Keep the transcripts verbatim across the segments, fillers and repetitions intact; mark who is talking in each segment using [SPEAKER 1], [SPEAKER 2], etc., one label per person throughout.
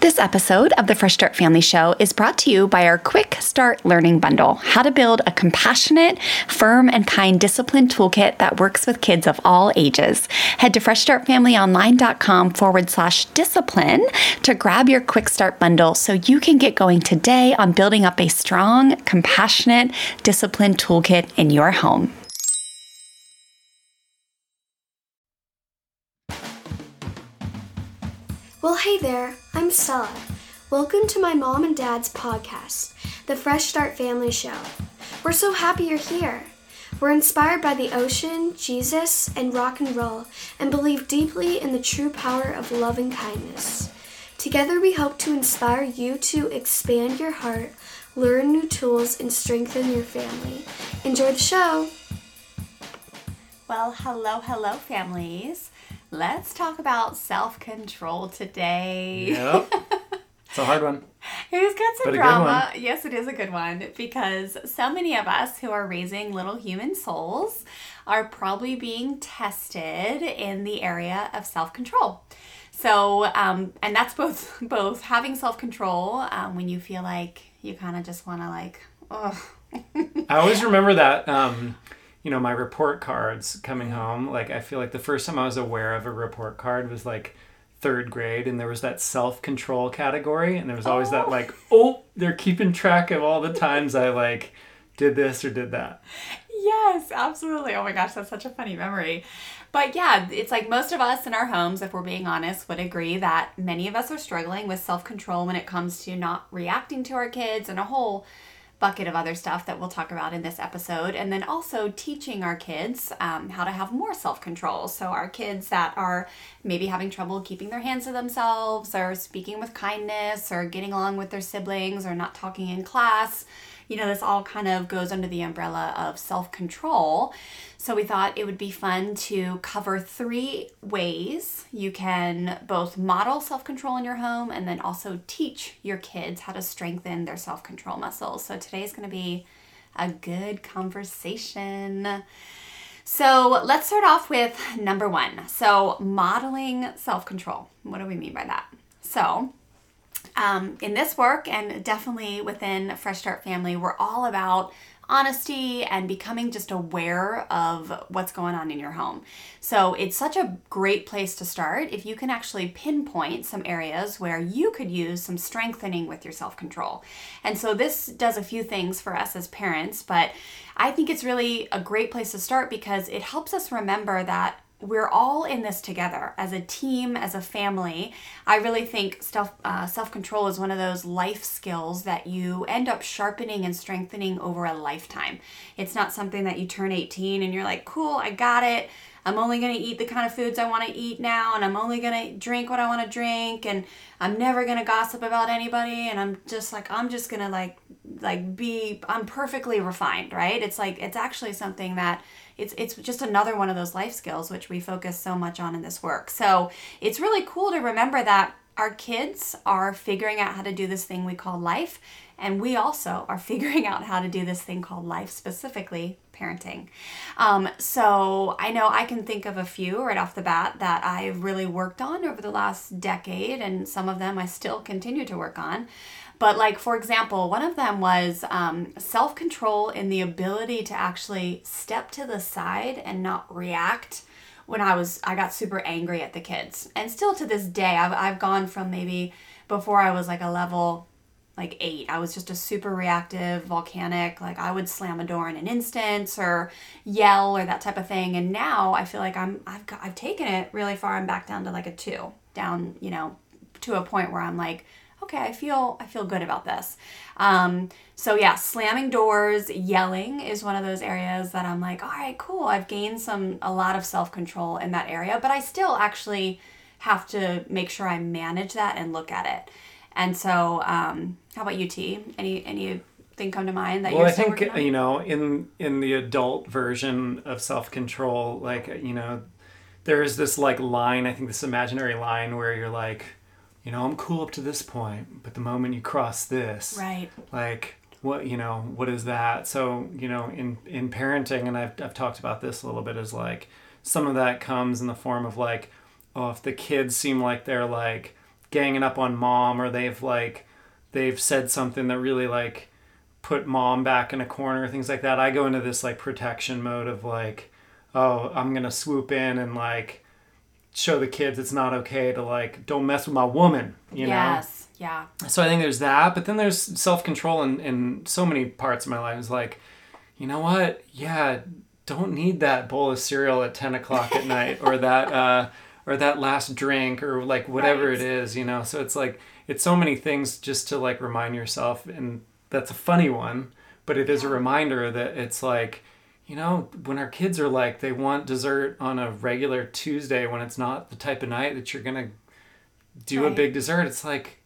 [SPEAKER 1] This episode of the Fresh Start Family Show is brought to you by our Quick Start Learning Bundle, how to build a compassionate, firm, and kind discipline toolkit that works with kids of all ages. Head to freshstartfamilyonline.com forward slash discipline to grab your Quick Start Bundle so you can get going today on building up a strong, compassionate discipline toolkit in your home.
[SPEAKER 2] Well, hey there, I'm Stella. Welcome to my mom and dad's podcast, the Fresh Start Family Show. We're so happy you're here. We're inspired by the ocean, Jesus, and rock and roll, and believe deeply in the true power of love and kindness. Together we hope to inspire you to expand your heart, learn new tools, and strengthen your family. Enjoy the show!
[SPEAKER 1] Well, hello, hello, families. Let's talk about self-control today.
[SPEAKER 3] Yep. It's a hard one.
[SPEAKER 1] It's got some
[SPEAKER 3] But a
[SPEAKER 1] drama. Yes, it is a good one because so many of us who are raising little human souls are probably being tested in the area of self-control. So, um, and that's both both having self-control um, when you feel like you kind of just want to like, ugh.
[SPEAKER 3] I always remember that, um, you know, my report cards coming home. Like, I feel like the first time I was aware of a report card was like third grade, and there was that self-control category, and there was always oh. that like, oh, they're keeping track of all the times I like did this or did that.
[SPEAKER 1] Yes, absolutely. Oh my gosh, that's such a funny memory. But yeah, it's like most of us in our homes, if we're being honest, would agree that many of us are struggling with self-control when it comes to not reacting to our kids and a whole bucket of other stuff that we'll talk about in this episode. And then also teaching our kids um, how to have more self-control. So our kids that are maybe having trouble keeping their hands to themselves or speaking with kindness or getting along with their siblings or not talking in class, you know, this all kind of goes under the umbrella of self-control. So we thought it would be fun to cover three ways you can both model self-control in your home and then also teach your kids how to strengthen their self-control muscles. So today's going to be a good conversation. So let's start off with number one. So modeling self-control. What do we mean by that? So Um, in this work and definitely within Fresh Start Family, we're all about honesty and becoming just aware of what's going on in your home. So it's such a great place to start if you can actually pinpoint some areas where you could use some strengthening with your self-control. And so this does a few things for us as parents, but I think it's really a great place to start because it helps us remember that we're all in this together as a team, as a family. I really think self, uh, self-control is one of those life skills that you end up sharpening and strengthening over a lifetime. It's not something that you turn eighteen and you're like, cool, I got it. I'm only going to eat the kind of foods I want to eat now, and I'm only going to drink what I want to drink, and I'm never going to gossip about anybody, and I'm just like, I'm just going to like, like be, I'm perfectly refined, right? It's like, it's actually something that It's it's just another one of those life skills which we focus so much on in this work. So it's really cool to remember that our kids are figuring out how to do this thing we call life, and we also are figuring out how to do this thing called life, specifically parenting. Um, so I know I can think of a few right off the bat that I've really worked on over the last decade, and some of them I still continue to work on. But like, for example, one of them was um, self-control in the ability to actually step to the side and not react when I was, I got super angry at the kids. And still to this day, I've, I've gone from maybe before I was like a level like eight, I was just a super reactive, volcanic, like I would slam a door in an instant or yell or that type of thing. And now I feel like I'm, I've got, I've taken it really far. I'm back down to like a two, down, you know, to a point where I'm like, okay, I feel I feel good about this. Um, so yeah, slamming doors, yelling is one of those areas that I'm like, all right, cool. I've gained some a lot of self-control in that area, but I still actually have to make sure I manage that and look at it. And so, um, how about you, T? Any anything come to mind that
[SPEAKER 3] well,
[SPEAKER 1] you're
[SPEAKER 3] I
[SPEAKER 1] still
[SPEAKER 3] think
[SPEAKER 1] working on?
[SPEAKER 3] you know, in in the adult version of self-control, like you know, there is this like line. I think this imaginary line where you're like, you know, I'm cool up to this point, but the moment you cross this,
[SPEAKER 1] right,
[SPEAKER 3] like what, you know, what is that? So, you know, in, in parenting, and I've, I've talked about this a little bit, is like, some of that comes in the form of like, oh, if the kids seem like they're like ganging up on mom, or they've like they've said something that really like put mom back in a corner, things like that, I go into this like protection mode of like, oh, I'm gonna swoop in and like show the kids it's not okay to like, don't mess with my woman, you know?
[SPEAKER 1] Yes, yeah.
[SPEAKER 3] So I think there's that, but then there's self-control in, in so many parts of my life. It's like, you know what? Yeah, don't need that bowl of cereal at ten o'clock at night, or that uh, or that last drink, or like whatever
[SPEAKER 1] Right.
[SPEAKER 3] it is, you know? So it's like, it's so many things just to like remind yourself, and that's a funny one, but it is a reminder that it's like, you know, when our kids are like, they want dessert on a regular Tuesday when it's not the type of night that you're going to do
[SPEAKER 1] Right.
[SPEAKER 3] a big dessert, it's like,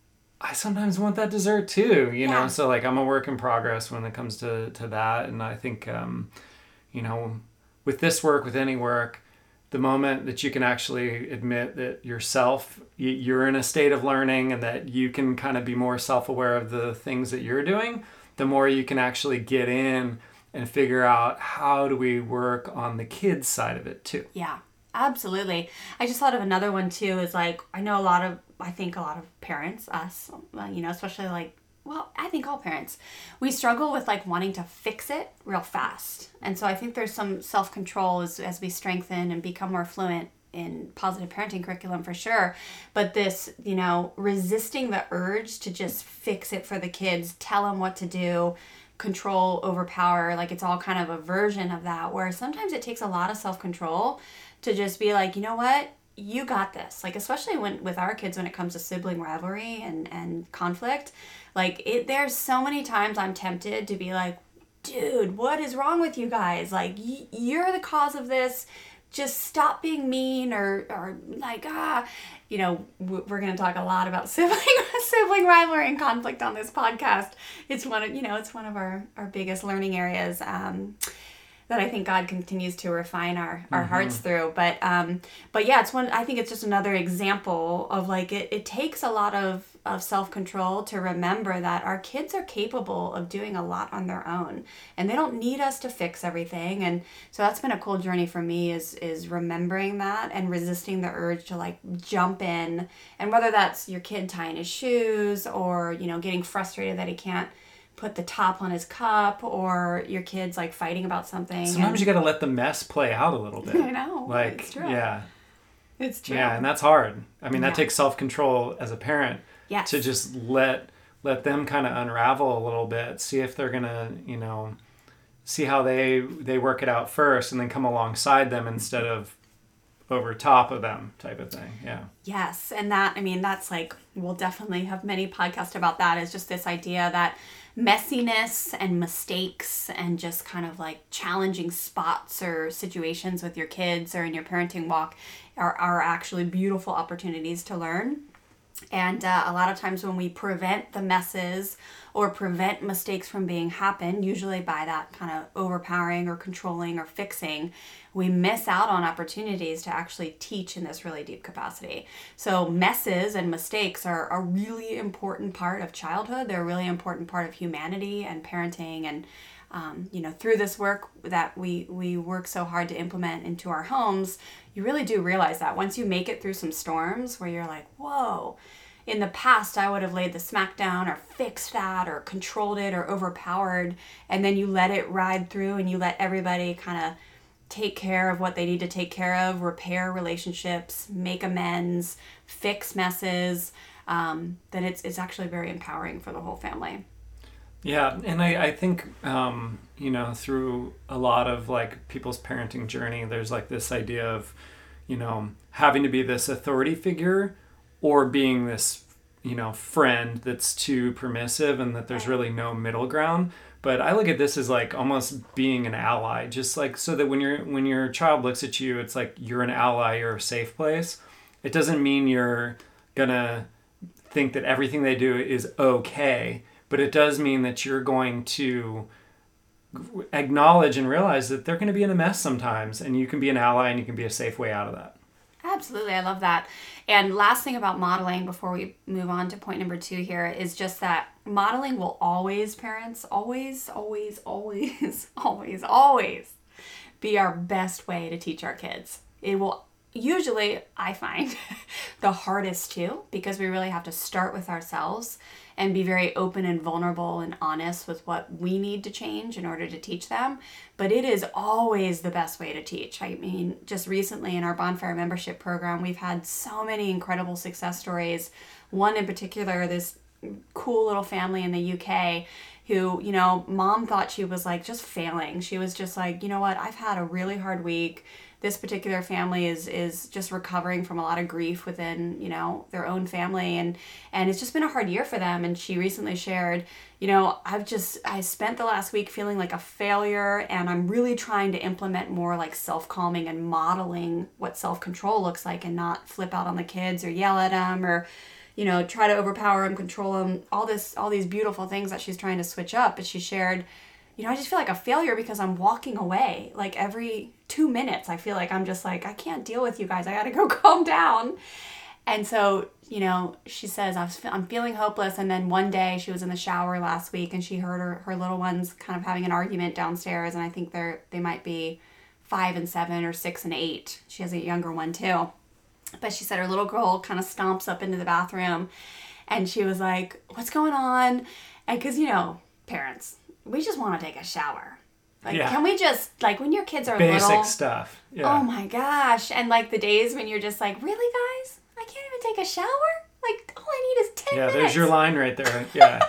[SPEAKER 3] I sometimes want that dessert too, you know?
[SPEAKER 1] Yeah.
[SPEAKER 3] So like, I'm a work in progress when it comes to, to that. And I think, um, you know, with this work, with any work, the moment that you can actually admit that yourself, y- you're in a state of learning, and that you can kind of be more self-aware of the things that you're doing, the more you can actually get in and figure out how do we work on the kids side of it too.
[SPEAKER 1] Yeah, absolutely. I just thought of another one too, is like, I know a lot of, I think a lot of parents, us, uh, you know, especially like, well, I think all parents, we struggle with like wanting to fix it real fast. And so I think there's some self-control as, as we strengthen and become more fluent in positive parenting curriculum for sure. But this, you know, resisting the urge to just fix it for the kids, tell them what to do, control, overpower, like it's all kind of a version of that, where sometimes it takes a lot of self-control to just be like, you know what, you got this. Like, especially when with our kids, when it comes to sibling rivalry and and conflict, like it there's so many times I'm tempted to be like, dude, what is wrong with you guys? Like, y- you're the cause of this. Just stop being mean, or, or like, ah, you know, w- we're going to talk a lot about sibling sibling rivalry and conflict on this podcast. It's one of, you know, it's one of our, our biggest learning areas um, that I think God continues to refine our, our
[SPEAKER 3] Mm-hmm.
[SPEAKER 1] hearts through. But, um, but yeah, it's one, I think it's just another example of like, it, it takes a lot of, of self-control to remember that our kids are capable of doing a lot on their own, and they don't need us to fix everything. And so that's been a cool journey for me, is is remembering that and resisting the urge to like jump in. And whether that's your kid tying his shoes, or, you know, getting frustrated that he can't put the top on his cup, or your kid's like fighting about something.
[SPEAKER 3] Sometimes
[SPEAKER 1] and,
[SPEAKER 3] you got to let the mess play out a little bit.
[SPEAKER 1] I know,
[SPEAKER 3] Like,
[SPEAKER 1] it's true.
[SPEAKER 3] yeah.
[SPEAKER 1] It's true.
[SPEAKER 3] Yeah, and that's hard. I mean, that
[SPEAKER 1] Yeah.
[SPEAKER 3] takes self-control as a parent.
[SPEAKER 1] Yes.
[SPEAKER 3] To just let let them kind of unravel a little bit, see if they're gonna, you know, see how they they work it out first, and then come alongside them instead of over top of them, type of thing. Yeah.
[SPEAKER 1] Yes, and that, I mean, that's like, we'll definitely have many podcasts about that, is just this idea that messiness and mistakes and just kind of like challenging spots or situations with your kids or in your parenting walk are, are actually beautiful opportunities to learn. And uh, a lot of times when we prevent the messes or prevent mistakes from being happen, usually by that kind of overpowering or controlling or fixing, we miss out on opportunities to actually teach in this really deep capacity. So messes and mistakes are a really important part of childhood. They're a really important part of humanity and parenting. And Um, you know, through this work that we, we work so hard to implement into our homes, you really do realize that once you make it through some storms where you're like, whoa, in the past I would have laid the smack down or fixed that or controlled it or overpowered, and then you let it ride through and you let everybody kind of take care of what they need to take care of, repair relationships, make amends, fix messes, um, then it's, it's actually very empowering for the whole family.
[SPEAKER 3] Yeah, and I, I think, um, you know, through a lot of like people's parenting journey, there's like this idea of, you know, having to be this authority figure or being this, you know, friend that's too permissive, and that there's really no middle ground. But I look at this as like almost being an ally, just like so that when you're when your child looks at you, it's like you're an ally, you're a safe place. It doesn't mean you're gonna think that everything they do is okay. But it does mean that you're going to acknowledge and realize that they're going to be in a mess sometimes, and you can be an ally and you can be a safe way out of that.
[SPEAKER 1] Absolutely. I love that. And last thing about modeling before we move on to point number two here is just that modeling will always, parents, always, always, always, always, always be our best way to teach our kids. It will usually I find the hardest too, because we really have to start with ourselves and be very open and vulnerable and honest with what we need to change in order to teach them. But it is always the best way to teach. I mean, just recently in our Bonfire membership program, we've had so many incredible success stories. One in particular, this cool little family in the U K who, you know, mom thought she was like just failing. She was just like, you know what, I've had a really hard week. This particular family is is just recovering from a lot of grief within, you know, their own family, and and it's just been a hard year for them. And she recently shared, you know, I've just I spent the last week feeling like a failure, and I'm really trying to implement more like self-calming and modeling what self-control looks like, and not flip out on the kids or yell at them or, you know, try to overpower them, control them, all this all these beautiful things that she's trying to switch up. But she shared, you know, I just feel like a failure because I'm walking away. Like every two minutes, I feel like I'm just like, I can't deal with you guys. I got to go calm down. And so, you know, she says, I was, I'm feeling hopeless. And then one day she was in the shower last week and she heard her, her little ones kind of having an argument downstairs. And I think they're, they might be five and seven or six and eight. She has a younger one too. But she said her little girl kind of stomps up into the bathroom and she was like, what's going on? And because, you know, parents, we just want to take a shower. Like, yeah. Can we just, like, when your kids are
[SPEAKER 3] Basic
[SPEAKER 1] little.
[SPEAKER 3] Basic stuff. Yeah.
[SPEAKER 1] Oh my gosh. And like the days when you're just like, really, guys? I can't even take a shower? Like, all I need is ten
[SPEAKER 3] yeah,
[SPEAKER 1] minutes.
[SPEAKER 3] Yeah, there's your line right there. Yeah.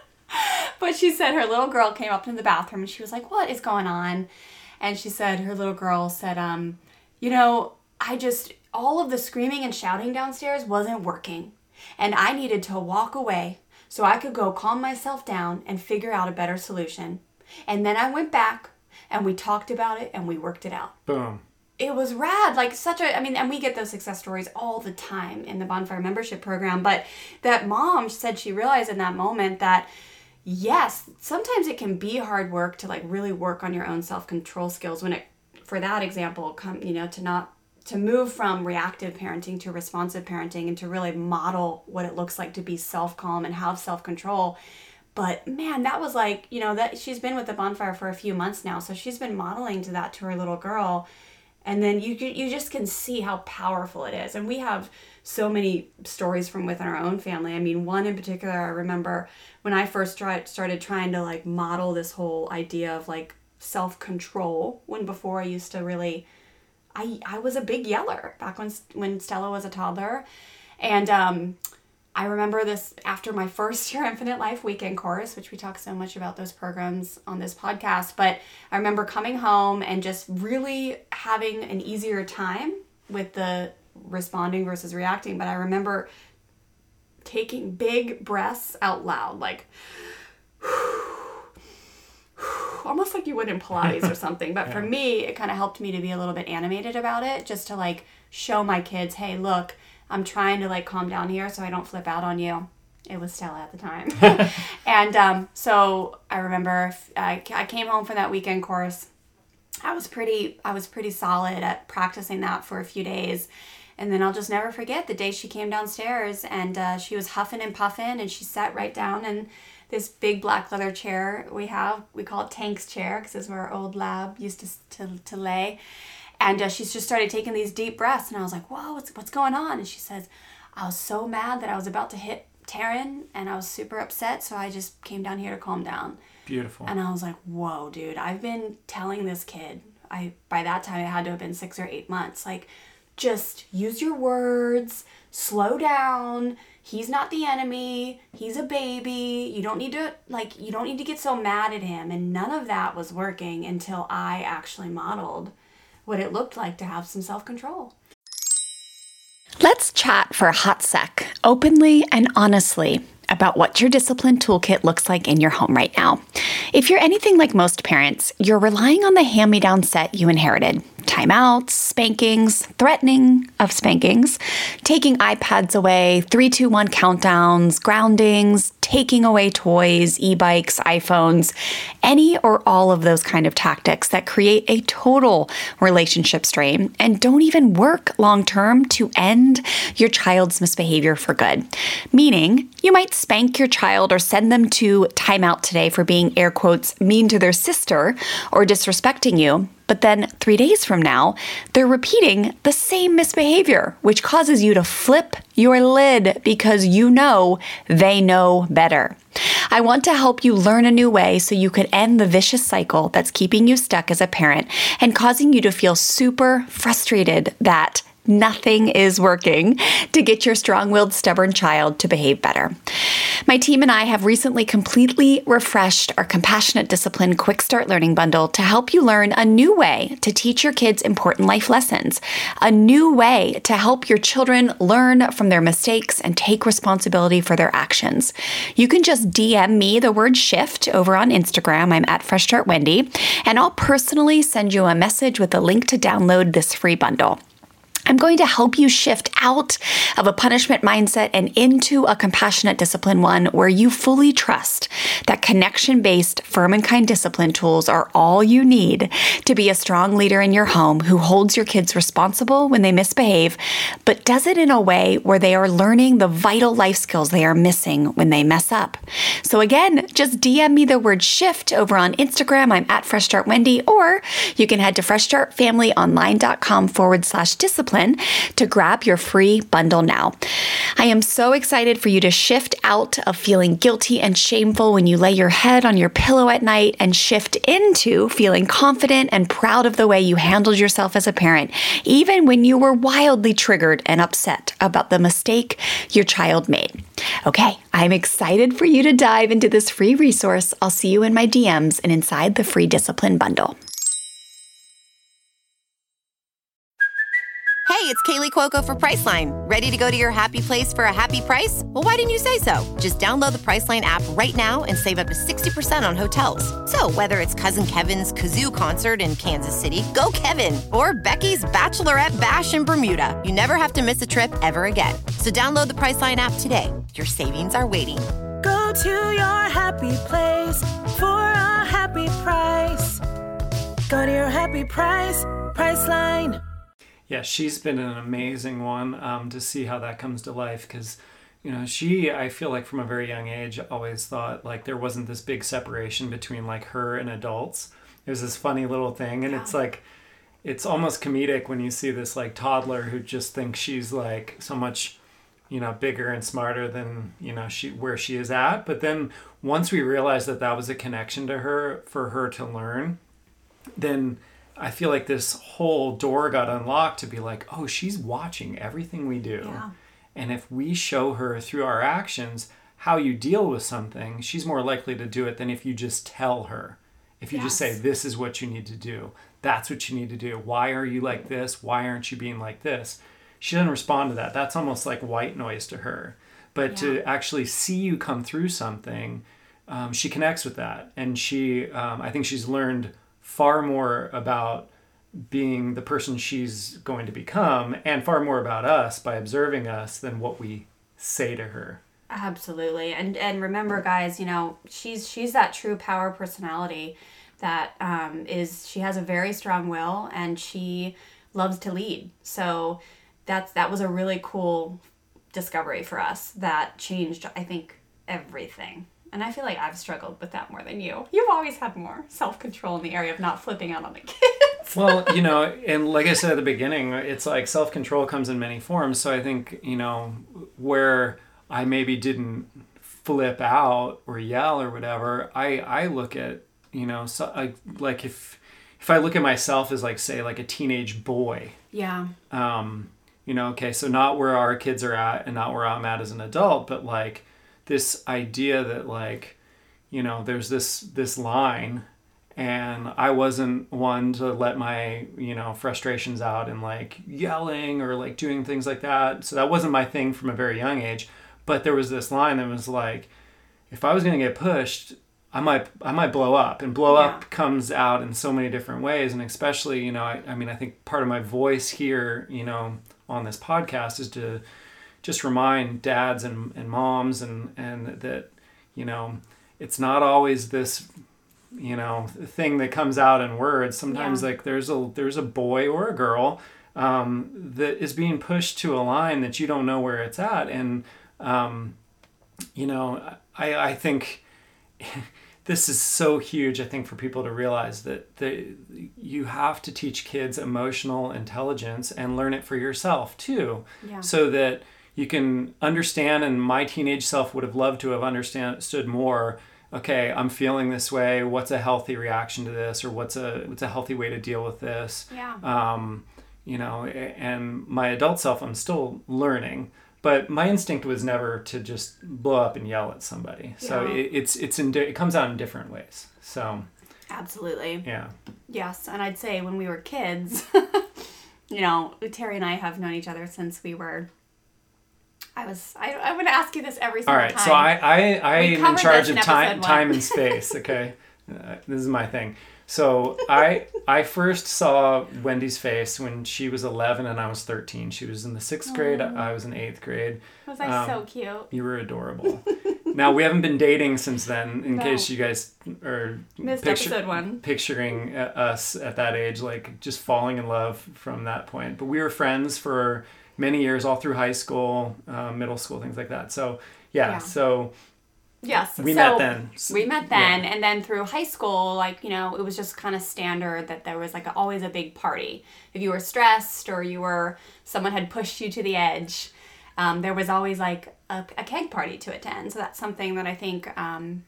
[SPEAKER 1] But she said her little girl came up in the bathroom and she was like, what is going on? And she said, her little girl said, um, you know, I just, all of the screaming and shouting downstairs wasn't working. And I needed to walk away so I could go calm myself down and figure out a better solution. And then I went back and we talked about it and we worked it out.
[SPEAKER 3] Boom.
[SPEAKER 1] It was rad. Like such a, I mean, and we get those success stories all the time in the Bonfire membership program. But that mom said she realized in that moment that, yes, sometimes it can be hard work to like really work on your own self-control skills when it, for that example, come, you know, to not, to move from reactive parenting to responsive parenting and to really model what it looks like to be self-calm and have self-control. But man, that was like, you know, that she's been with the Bonfire for a few months now. So she's been modeling to that to her little girl. And then you you just can see how powerful it is. And we have so many stories from within our own family. I mean, one in particular, I remember when I first tried, started trying to like model this whole idea of like self-control, when before I used to really, I, I was a big yeller back when, when Stella was a toddler. And, um, I remember this after my first Your Infinite Life weekend course, which we talk so much about those programs on this podcast, but I remember coming home and just really having an easier time with the responding versus reacting. But I remember taking big breaths out loud, like almost like you would in Pilates or something. But yeah. For me, it kind of helped me to be a little bit animated about it, just to like show my kids, hey, look, I'm trying to like calm down here so I don't flip out on you. It was Stella at the time. And um, so I remember I, I came home from that weekend course. I was pretty I was pretty solid at practicing that for a few days. And then I'll just never forget the day she came downstairs and uh, she was huffing and puffing and she sat right down in this big black leather chair we have. We call it Tank's chair because it's where our old lab used to, to, to lay. And uh, she's just started taking these deep breaths. And I was like, whoa, what's, what's going on? And she says, I was so mad that I was about to hit Taryn and I was super upset. So I just came down here to calm down.
[SPEAKER 3] Beautiful.
[SPEAKER 1] And I was like, whoa, dude, I've been telling this kid, I by that time it had to have been six or eight months, like, just use your words, slow down. He's not the enemy. He's a baby. You don't need to, like, you don't need to get so mad at him. And none of that was working until I actually modeled what it looked like to have some self-control.
[SPEAKER 4] Let's chat for a hot sec, openly and honestly, about what your discipline toolkit looks like in your home right now. If you're anything like most parents, you're relying on the hand-me-down set you inherited. Timeouts, spankings, threatening of spankings, taking iPads away, three two one countdowns, groundings, taking away toys, e-bikes, iPhones, any or all of those kind of tactics that create a total relationship strain and don't even work long-term to end your child's misbehavior for good. Meaning, you might spank your child or send them to timeout today for being, air quotes, mean to their sister or disrespecting you. But then three days from now, they're repeating the same misbehavior, which causes you to flip your lid because you know they know better. I want to help you learn a new way so you could end the vicious cycle that's keeping you stuck as a parent and causing you to feel super frustrated that nothing is working to get your strong-willed, stubborn child to behave better. My team and I have recently completely refreshed our Compassionate Discipline Quick Start Learning Bundle to help you learn a new way to teach your kids important life lessons, a new way to help your children learn from their mistakes and take responsibility for their actions. You can just D M me the word shift over on Instagram. I'm at Fresh Start Wendy, and I'll personally send you a message with a link to download this free bundle. I'm going to help you shift out of a punishment mindset and into a compassionate discipline one where you fully trust that connection-based, firm and kind discipline tools are all you need to be a strong leader in your home who holds your kids responsible when they misbehave, but does it in a way where they are learning the vital life skills they are missing when they mess up. So again, just D M me the word shift over on Instagram. I'm at Fresh Start Wendy, or you can head to freshstartfamilyonline.com forward slash discipline to grab your free bundle now. I am so excited for you to shift out of feeling guilty and shameful when you lay your head on your pillow at night and shift into feeling confident and proud of the way you handled yourself as a parent, even when you were wildly triggered and upset about the mistake your child made. Okay, I'm excited for you to dive into this free resource. I'll see you in my D Ms and inside the free discipline bundle.
[SPEAKER 5] Hey, it's Kaylee Cuoco for Priceline. Ready to go to your happy place for a happy price? Well, why didn't you say so? Just download the Priceline app right now and save up to sixty percent on hotels. So whether it's Cousin Kevin's Kazoo Concert in Kansas City, go Kevin, or Becky's Bachelorette Bash in Bermuda, you never have to miss a trip ever again. So download the Priceline app today. Your savings are waiting.
[SPEAKER 6] Go to your happy place for a happy price. Go to your happy price, Priceline.
[SPEAKER 3] Yeah, she's been an amazing one um, to see how that comes to life because, you know, she, I feel like from a very young age, always thought like there wasn't this big separation between like her and adults. There's this funny little thing and yeah. It's like, it's almost comedic when you see this like toddler who just thinks she's like so much, you know, bigger and smarter than, you know, she where she is at. But then once we realized that that was a connection to her for her to learn, then I feel like this whole door got unlocked to be like, oh, she's watching everything we do. Yeah. And if we show her through our actions how you deal with something, she's more likely to do it than if you just tell her. If you yes. just say, this is what you need to do. That's what you need to do. Why are you like this? Why aren't you being like this? She doesn't respond to that. That's almost like white noise to her. But yeah. to actually see you come through something, um, she connects with that. And she, um, I think she's learned far more about being the person she's going to become and far more about us by observing us than what we say to her.
[SPEAKER 1] Absolutely. And and remember, guys, you know, she's she's that true power personality that um, is, she has a very strong will and she loves to lead. So that's that was a really cool discovery for us that changed, I think, everything. And I feel like I've struggled with that more than you. You've always had more self-control in the area of not flipping out on the kids.
[SPEAKER 3] Well, you know, and like I said at the beginning, it's like self-control comes in many forms. So I think, you know, where I maybe didn't flip out or yell or whatever, I, I look at, you know, so I, like if if I look at myself as like, say, like a teenage boy.
[SPEAKER 1] Yeah.
[SPEAKER 3] Um, you know, okay, so not where our kids are at and not where I'm at as an adult, but like this idea that like, you know, there's this this line and I wasn't one to let my, you know, frustrations out and like yelling or like doing things like that. So that wasn't my thing from a very young age. But there was this line that was like, if I was going to get pushed, I might I might blow up. And blow yeah. up comes out in so many different ways. And especially, you know, I, I mean, I think part of my voice here, you know, on this podcast is to just remind dads and, and moms and, and that, you know, it's not always this, you know, thing that comes out in words. Sometimes yeah. like there's a there's a boy or a girl um, that is being pushed to a line that you don't know where it's at. And, um, you know, I, I think this is so huge, I think, for people to realize that the, you have to teach kids emotional intelligence and learn it for yourself too,
[SPEAKER 1] Yeah.
[SPEAKER 3] so that you can understand. And my teenage self would have loved to have understood more. Okay, I'm feeling this way. What's a healthy reaction to this, or what's a what's a healthy way to deal with this?
[SPEAKER 1] Yeah.
[SPEAKER 3] Um, you know, and my adult self, I'm still learning. But my instinct was never to just blow up and yell at somebody. So
[SPEAKER 1] Yeah.
[SPEAKER 3] it, it's it's in it comes out in different ways. So
[SPEAKER 1] Absolutely.
[SPEAKER 3] yeah,
[SPEAKER 1] Yes, and I'd say when we were kids, you know, Terry and I have known each other since we were. I was. I, I'm going to ask you this every single
[SPEAKER 3] all right.
[SPEAKER 1] time.
[SPEAKER 3] So I I, I
[SPEAKER 1] We
[SPEAKER 3] am in
[SPEAKER 1] covered
[SPEAKER 3] charge
[SPEAKER 1] this
[SPEAKER 3] of
[SPEAKER 1] in
[SPEAKER 3] time
[SPEAKER 1] episode one.
[SPEAKER 3] time and space. Okay, uh, this is my thing. So I I first saw Wendy's face when she was eleven and I was thirteen. She was in the sixth grade. I was in eighth grade.
[SPEAKER 1] Was I
[SPEAKER 3] um,
[SPEAKER 1] so cute?
[SPEAKER 3] You were adorable. Now, we haven't been dating since then, in
[SPEAKER 1] No.
[SPEAKER 3] case you guys are
[SPEAKER 1] Missed
[SPEAKER 3] picture-
[SPEAKER 1] episode one.
[SPEAKER 3] picturing uh, us at that age, like just falling in love from that point. But we were friends for many years, all through high school, uh, middle school, things like that. So, yeah,
[SPEAKER 1] Yeah.
[SPEAKER 3] so
[SPEAKER 1] Yes.
[SPEAKER 3] we
[SPEAKER 1] so
[SPEAKER 3] met then.
[SPEAKER 1] We met then, and then through high school, like, you know, it was just kind of standard that there was like a, always a big party. If you were stressed or you were, someone had pushed you to the edge, um, there was always like a, a keg party to attend. So that's something that I think um,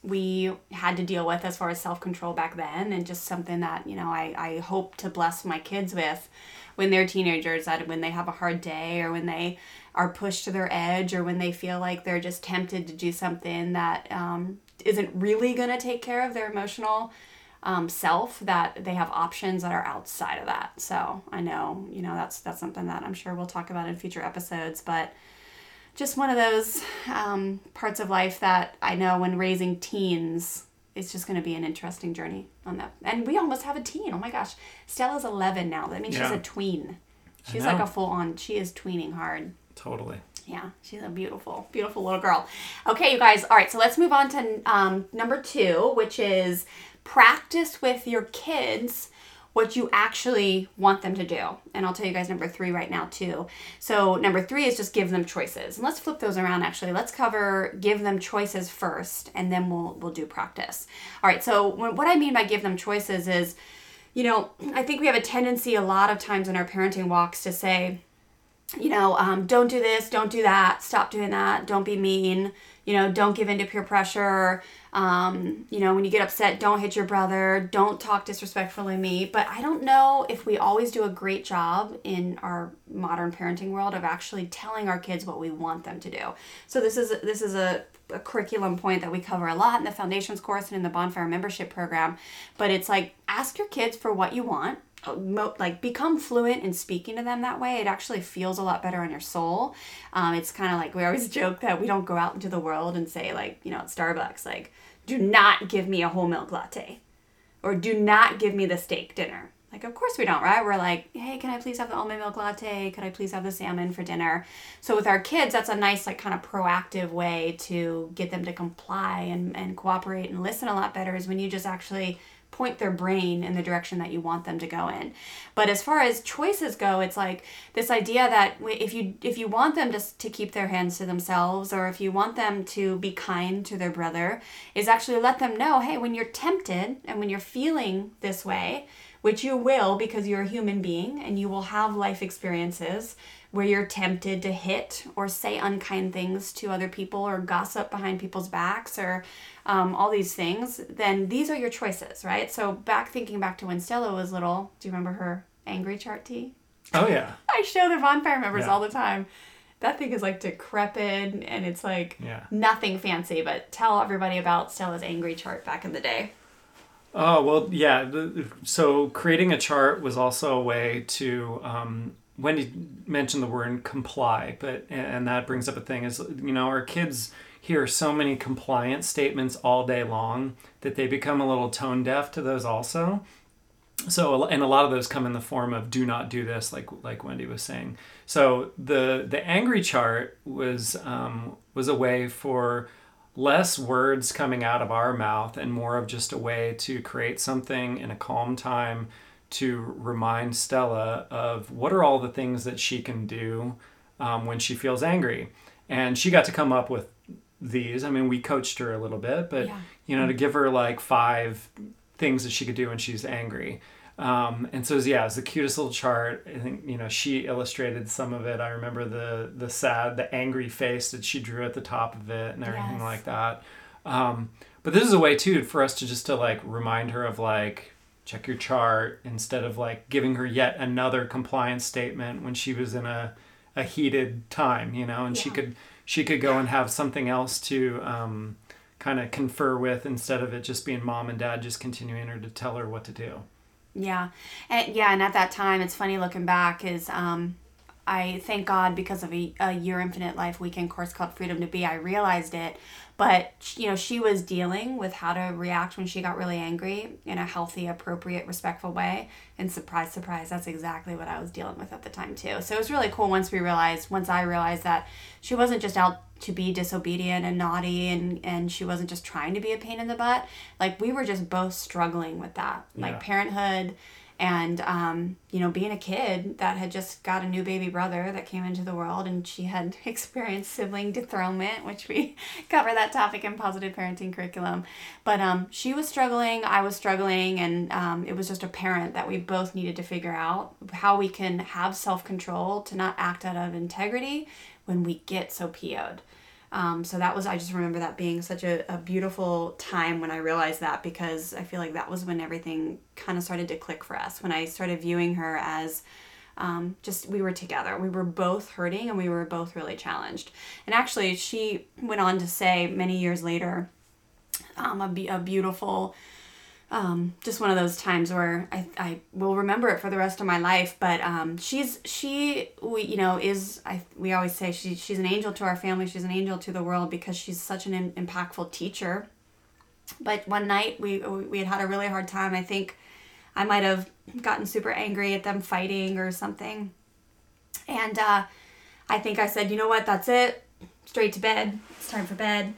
[SPEAKER 1] we had to deal with as far as self-control back then, and just something that, you know, I, I hope to bless my kids with when they're teenagers, that when they have a hard day or when they are pushed to their edge or when they feel like they're just tempted to do something that um, isn't really going to take care of their emotional um, self, that they have options that are outside of that. So I know, you know, that's that's something that I'm sure we'll talk about in future episodes, but just one of those um, parts of life that I know when raising teens, it's just going to be an interesting journey on that. And we almost have a teen. Oh my gosh. Stella's eleven now. That means she's
[SPEAKER 3] Yeah.
[SPEAKER 1] a tween. She's
[SPEAKER 3] I
[SPEAKER 1] like
[SPEAKER 3] know.
[SPEAKER 1] a full on, she is tweening hard.
[SPEAKER 3] Totally.
[SPEAKER 1] Yeah, she's a beautiful, beautiful little girl. Okay, you guys. All right, so let's move on to um, number two, which is practice with your kids what you actually want them to do. And I'll tell you guys number three right now too. So number three is just give them choices. And let's flip those around actually. Let's cover give them choices first, and then we'll we'll do practice. All right, so when, what I mean by give them choices is, you know, I think we have a tendency a lot of times in our parenting walks to say, you know, um, don't do this, don't do that, stop doing that, don't be mean, you know, don't give in to peer pressure, um, you know, when you get upset, don't hit your brother, don't talk disrespectfully to me. But I don't know if we always do a great job in our modern parenting world of actually telling our kids what we want them to do. So this is this is a, a curriculum point that we cover a lot in the Foundations course and in the Bonfire membership program. But it's like, ask your kids for what you want. Like become fluent in speaking to them that way. It actually feels a lot better on your soul. Um, it's kind of like we always joke that we don't go out into the world and say, like, you know, at Starbucks, like, do not give me a whole milk latte, or do not give me the steak dinner. Like, of course we don't, right? We're like, hey, can I please have the almond milk latte? Could I please have the salmon for dinner? So with our kids, that's a nice, like, kind of proactive way to get them to comply and, and cooperate and listen a lot better, is when you just actually point their brain in the direction that you want them to go in. But as far as choices go, it's like this idea that if you if you want them to, to keep their hands to themselves, or if you want them to be kind to their brother, is actually let them know, hey, when you're tempted and when you're feeling this way, which you will because you're a human being and you will have life experiences where you're tempted to hit or say unkind things to other people or gossip behind people's backs or um, all these things, then these are your choices, right? So back thinking back to when Stella was little, do you remember her angry chart tee?
[SPEAKER 3] Oh, yeah.
[SPEAKER 1] I show the Bonfire members
[SPEAKER 3] Yeah.
[SPEAKER 1] all the time. That thing is like decrepit and it's like
[SPEAKER 3] Yeah.
[SPEAKER 1] nothing fancy, but tell everybody about Stella's angry chart back in the day.
[SPEAKER 3] Oh, well, yeah. The, so creating a chart was also a way to, um, Wendy mentioned the word comply, but, and that brings up a thing is, you know, our kids hear so many compliance statements all day long that they become a little tone deaf to those also. So, and a lot of those come in the form of do not do this, like like Wendy was saying. So the the angry chart was um, was a way for less words coming out of our mouth and more of just a way to create something in a calm time to remind Stella of what are all the things that she can do um, when she feels angry. And she got to come up with these. I mean, we coached her a little bit, but,
[SPEAKER 1] Yeah.
[SPEAKER 3] you know, to give her like five things that she could do when she's angry. Um, and so, yeah, it's the cutest little chart. I think, you know, she illustrated some of it. I remember the, the sad, the angry face that she drew at the top of it and everything
[SPEAKER 1] Yes.
[SPEAKER 3] like that. Um, but this is a way too, for us to just to like remind her of like, check your chart, instead of like giving her yet another compliance statement when she was in a, a heated time, you know, and
[SPEAKER 1] Yeah.
[SPEAKER 3] she could, she could go and have something else to, um, kind of confer with, instead of it just being mom and dad just continuing her to tell her what to do.
[SPEAKER 1] Yeah. And yeah, and at that time, it's funny looking back, is um, I thank God, because of a, a Your Infinite Life weekend course called Freedom to Be, I realized it. But, you know, she was dealing with how to react when she got really angry in a healthy, appropriate, respectful way. And surprise, surprise, that's exactly what I was dealing with at the time too. So it was really cool once we realized, once I realized that she wasn't just out to be disobedient and naughty, and, and she wasn't just trying to be a pain in the butt. Like, we were just both struggling with that. Like
[SPEAKER 3] Yeah.
[SPEAKER 1] parenthood and, um, you know, being a kid that had just got a new baby brother that came into the world, and she had experienced sibling dethronement, which we cover that topic in Positive Parenting Curriculum. But um, she was struggling, I was struggling, and um, it was just apparent that we both needed to figure out how we can have self-control to not act out of integrity when we get so P O'd. Um, so that was, I just remember that being such a, a beautiful time when I realized that, because I feel like that was when everything kind of started to click for us, when I started viewing her as um, just, we were together. We were both hurting and we were both really challenged. And actually, she went on to say many years later, um, a, be- a beautiful, um, just one of those times where I, I will remember it for the rest of my life. But um, she's, she, we, you know, is, I, we always say she, she's an angel to our family. She's an angel to the world, because she's such an in, impactful teacher. But one night we, we had had a really hard time. I think I might have gotten super angry at them fighting or something. And uh, I think I said, you know what, that's it. Straight to bed. It's time for bed.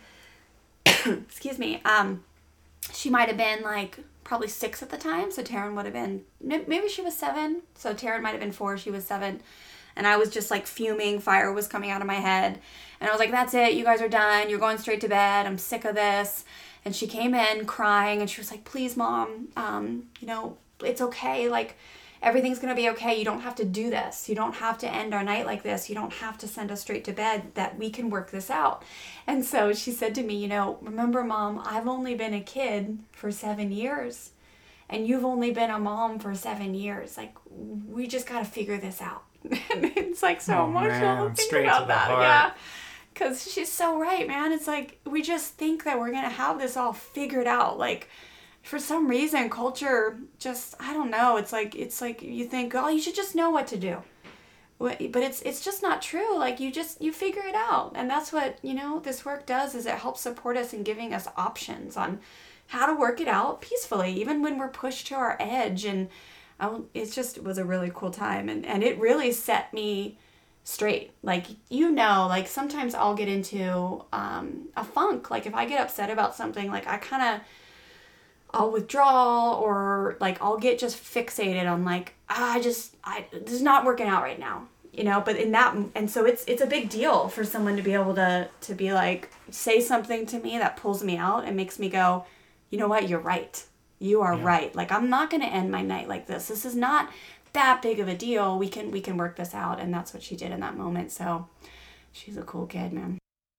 [SPEAKER 1] Excuse me. Um, she might have been like probably six at the time. So Taryn would have been, maybe she was seven. So Taryn might have been four. She was seven. And I was just like fuming. Fire was coming out of my head. And I was like, that's it. You guys are done. You're going straight to bed. I'm sick of this. And she came in crying, and she was like, please, Mom, um, you know, it's okay. Like, everything's going to be okay. You don't have to do this. You don't have to end our night like this. You don't have to send us straight to bed, that we can work this out. And so she said to me, you know, remember, Mom, I've only been a kid for seven years and you've only been a mom for seven years. Like, we just got to figure this out. And it's like so
[SPEAKER 3] Oh,
[SPEAKER 1] emotional
[SPEAKER 3] man,
[SPEAKER 1] to think
[SPEAKER 3] straight
[SPEAKER 1] about
[SPEAKER 3] to the
[SPEAKER 1] that.
[SPEAKER 3] heart.
[SPEAKER 1] Yeah. Because she's so right, man. It's like, we just think that we're going to have this all figured out. Like, for some reason, culture just, I don't know. It's like, it's like you think, oh, you should just know what to do. But it's it's just not true. Like, you just, you figure it out. And that's what, you know, this work does, is it helps support us in giving us options on how to work it out peacefully, even when we're pushed to our edge. And I, it's just, it was a really cool time. And, and it really set me straight. Like, you know, like sometimes I'll get into um, a funk. Like, if I get upset about something, like I kind of, I'll withdraw, or like I'll get just fixated on like, ah, I just, I, this is not working out right now, you know, but in that, and so it's, it's a big deal for someone to be able to, to be like, say something to me that pulls me out and makes me go, you know what, you're right. You are
[SPEAKER 3] Yeah.
[SPEAKER 1] right. Like, I'm not going to end my night like this. This is not that big of a deal. We can, we can work this out. And that's what she did in that moment. So she's a cool kid, man.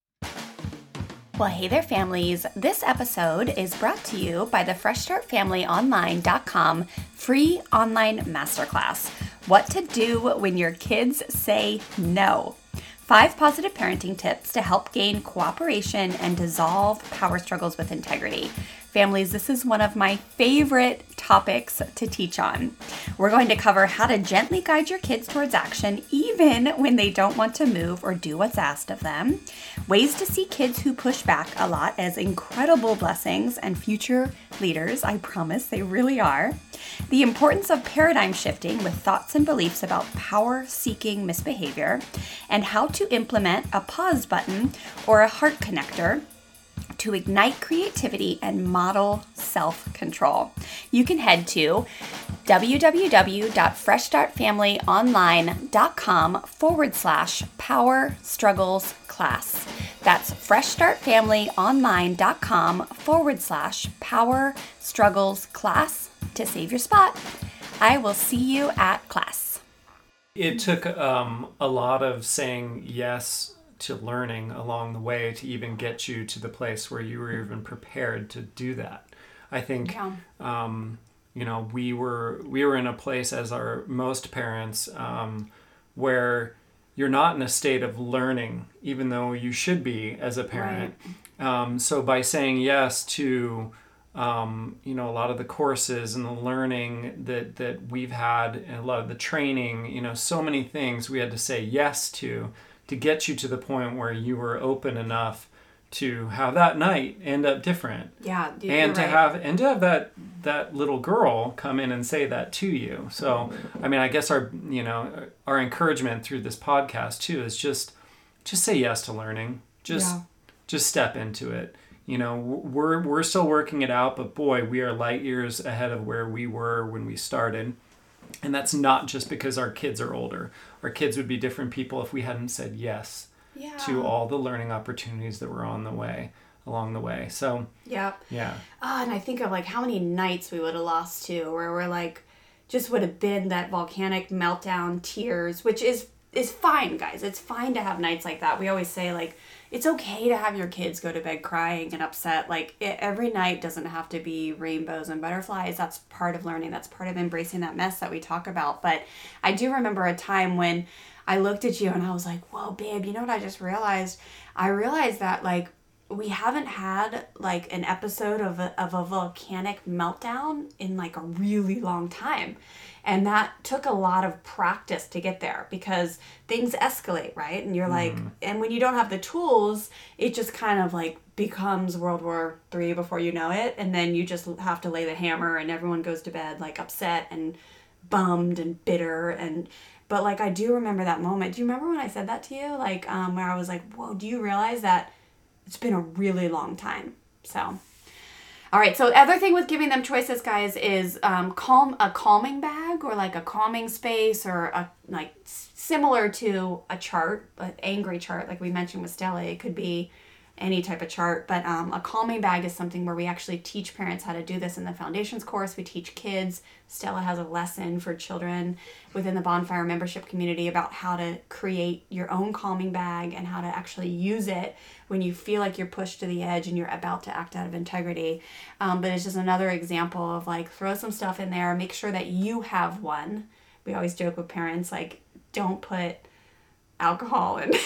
[SPEAKER 4] Well, hey there, families. This episode is brought to you by the fresh start family online dot com free online masterclass, What to Do When Your Kids Say No. Five positive parenting tips to help gain cooperation and dissolve power struggles with integrity. Families, this is one of my favorite topics to teach on. We're going to cover how to gently guide your kids towards action even when they don't want to move or do what's asked of them, ways to see kids who push back a lot as incredible blessings and future leaders. I promise they really are. The importance of paradigm shifting with thoughts and beliefs about power-seeking misbehavior, and how to implement a pause button or a heart connector
[SPEAKER 1] to ignite creativity and model self-control. You can head to www.freshstartfamilyonline.com forward slash power struggles class. That's freshstartfamilyonline.com forward slash power struggles class to save your spot. I will see you at class.
[SPEAKER 3] It took um, a lot of saying yes to learning along the way to even get you to the place where you were even prepared to do that. I think,
[SPEAKER 1] Yeah.
[SPEAKER 3] um, you know, we were we were in a place as are most parents um, where you're not in a state of learning, even though you should be as a parent. Right. Um, so by saying yes to Um, you know, a lot of the courses and the learning that, that we've had and a lot of the training, you know, so many things we had to say yes to, to get you to the point where you were open enough to have that night end up different.
[SPEAKER 1] Yeah. You're
[SPEAKER 3] and to
[SPEAKER 1] right.
[SPEAKER 3] have, and to have that, that little girl come in and say that to you. So, I mean, I guess our, you know, our encouragement through this podcast too, is just, just say yes to learning. Just,
[SPEAKER 1] Yeah.
[SPEAKER 3] just step into it. You know, we're we're still working it out, but boy, we are light years ahead of where we were when we started. And that's not just because our kids are older. Our kids would be different people if we hadn't said yes
[SPEAKER 1] Yeah.
[SPEAKER 3] to all the learning opportunities that were on the way, along the way. So,
[SPEAKER 1] Yep.
[SPEAKER 3] yeah.
[SPEAKER 1] Oh, and I think of like how many nights we would have lost to where we're like, just would have been that volcanic meltdown, tears, which is is fine, guys. It's fine to have nights like that. We always say like, it's okay to have your kids go to bed crying and upset. Like it, every night doesn't have to be rainbows and butterflies. That's part of learning. That's part of embracing that mess that we talk about. But I do remember a time when I looked at you and I was like, whoa, babe, you know what I just realized? I realized that like we haven't had like an episode of a, of a volcanic meltdown in like a really long time. And that took a lot of practice to get there because things escalate, right? And you're like, mm. and when you don't have the tools, it just kind of like becomes World War Three before you know it. And then you just have to lay the hammer and everyone goes to bed like upset and bummed and bitter. And, but like, I do remember that moment. Do you remember when I said that to you? Like, um, where I was like, whoa, do you realize that it's been a really long time? So... All right, so the other thing with giving them choices, guys, is um, calm a calming bag or like a calming space or a like similar to a chart, an angry chart like we mentioned with Stella. It could be any type of chart, but um, a calming bag is something where we actually teach parents how to do this in the Foundations course. We teach kids. Stella has a lesson for children within the Bonfire membership community about how to create your own calming bag and how to actually use it when you feel like you're pushed to the edge and you're about to act out of integrity. Um, but it's just another example of like, throw some stuff in there, make sure that you have one. We always joke with parents, like, don't put alcohol in.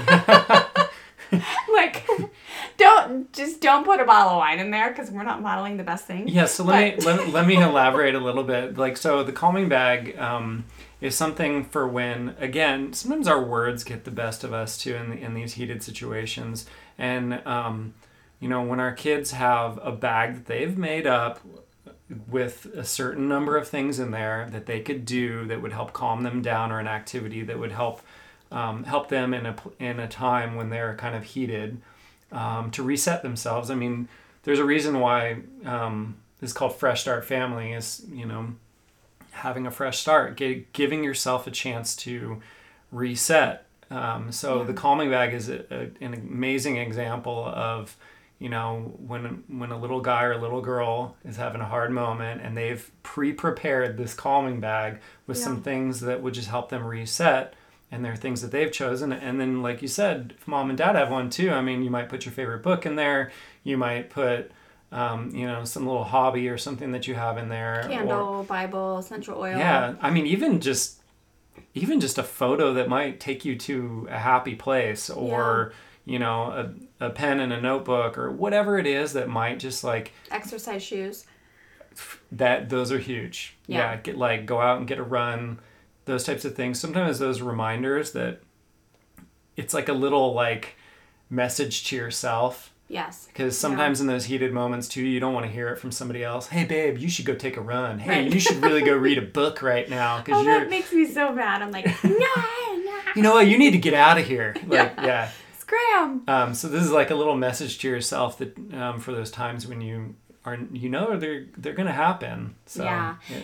[SPEAKER 1] Like, don't, just don't put a bottle of wine in there because we're not modeling the best thing.
[SPEAKER 3] Yeah, so let but... me let, let me elaborate a little bit. Like, so the calming bag um, is something for when, again, sometimes our words get the best of us too in, the, in these heated situations. And, um, you know, when our kids have a bag that they've made up with a certain number of things in there that they could do that would help calm them down, or an activity that would help Um, help them in a in a time when they're kind of heated, um, to reset themselves. I mean, there's a reason why um, this is called Fresh Start Family, is, you know, having a fresh start, g- giving yourself a chance to reset. Um, so yeah. The calming bag is a, a, an amazing example of, you know, when when a little guy or a little girl is having a hard moment and they've pre-prepared this calming bag with yeah. some things that would just help them reset. And there are things that they've chosen. And then, like you said, if mom and dad have one too, I mean, you might put your favorite book in there. You might put, um, you know, some little hobby or something that you have in there.
[SPEAKER 1] Candle,
[SPEAKER 3] or,
[SPEAKER 1] Bible, essential oil.
[SPEAKER 3] Yeah. I mean, even just, even just a photo that might take you to a happy place, or, yeah. you know, a, a pen and a notebook, or whatever it is that might just like...
[SPEAKER 1] Exercise shoes.
[SPEAKER 3] That, those are huge. Yeah. yeah get like, go out and get a run. Those types of things. Sometimes those reminders that it's like a little like message to yourself.
[SPEAKER 1] Yes.
[SPEAKER 3] Because sometimes yeah. in those heated moments too, you don't want to hear it from somebody else. Hey babe, you should go take a run. Hey, right. you should really go read a book right now. Cause
[SPEAKER 1] oh,
[SPEAKER 3] you're...
[SPEAKER 1] that makes me so mad. I'm like, no, no.
[SPEAKER 3] You know what? You need to get out of here. Like, yeah. yeah.
[SPEAKER 1] Screw Graham.
[SPEAKER 3] Um, so this is like a little message to yourself that um, for those times when you are, you know, they're they're gonna happen. So,
[SPEAKER 1] yeah.
[SPEAKER 3] yeah.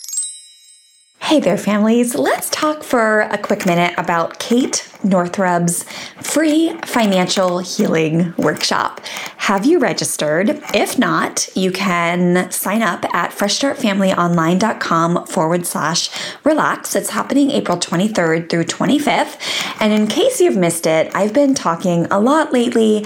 [SPEAKER 4] Hey there, families. Let's talk for a quick minute about Kate Northrup's free financial healing workshop. Have you registered? If not, you can sign up at freshstartfamilyonline.com forward slash relax. It's happening April twenty-third through twenty-fifth. And in case you've missed it, I've been talking a lot lately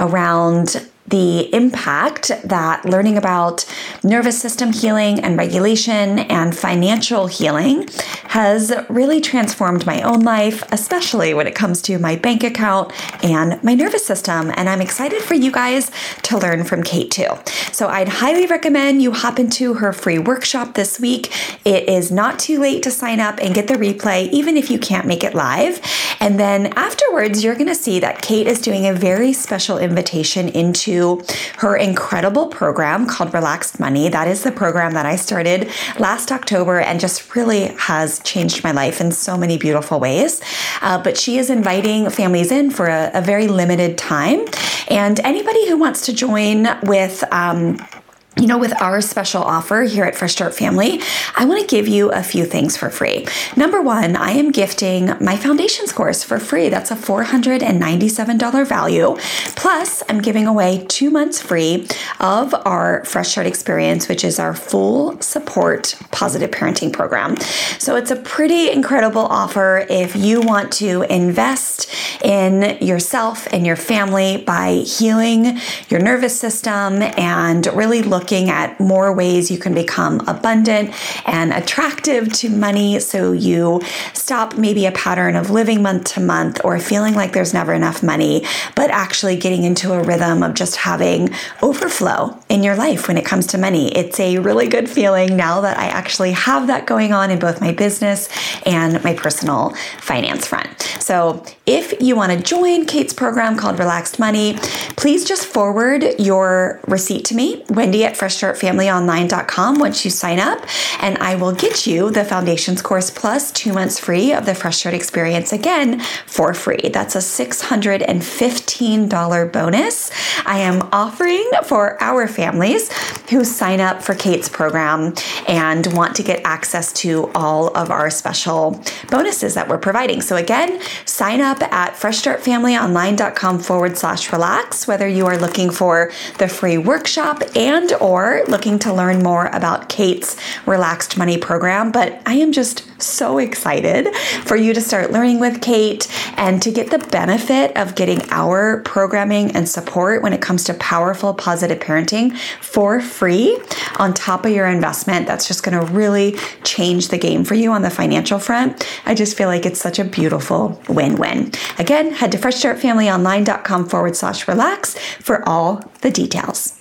[SPEAKER 4] around the impact that learning about nervous system healing and regulation and financial healing has really transformed my own life, especially when it comes to my bank account and my nervous system. And I'm excited for you guys to learn from Kate too. So I'd highly recommend you hop into her free workshop this week. It is not too late to sign up and get the replay, even if you can't make it live. And then afterwards, you're going to see that Kate is doing a very special invitation into her incredible program called Relaxed Money. That is the program that I started last October and just really has changed my life in so many beautiful ways. Uh, but she is inviting families in for a, a very limited time. And anybody who wants to join with um, You know, with our special offer here at Fresh Start Family, I want to give you a few things for free. Number one, I am gifting my foundations course for free. That's a four hundred ninety-seven dollars value. Plus, I'm giving away two months free of our Fresh Start experience, which is our full support positive parenting program. So it's a pretty incredible offer if you want to invest in yourself and your family by healing your nervous system and really look looking at more ways you can become abundant and attractive to money so you stop maybe a pattern of living month to month or feeling like there's never enough money, but actually getting into a rhythm of just having overflow in your life when it comes to money. It's a really good feeling now that I actually have that going on in both my business and my personal finance front. So if you want to join Kate's program called Relaxed Money, please just forward your receipt to me, Wendy at fresh start family online dot com, once you sign up, and I will get you the Foundations course plus two months free of the Fresh Start experience again for free. That's a six hundred fifteen dollars bonus I am offering for our families who sign up for Kate's program and want to get access to all of our special bonuses that we're providing. So again, sign up at fresh start family online dot com forward slash relax, whether you are looking for the free workshop and or looking to learn more about Kate's Relaxed Money program. But I am just so excited for you to start learning with Kate and to get the benefit of getting our programming and support when it comes to powerful, positive parenting for free on top of your investment. That's just going to really change the game for you on the financial front. I just feel like it's such a beautiful win-win. Again, head to fresh start family online dot com forward slash relax for all the details.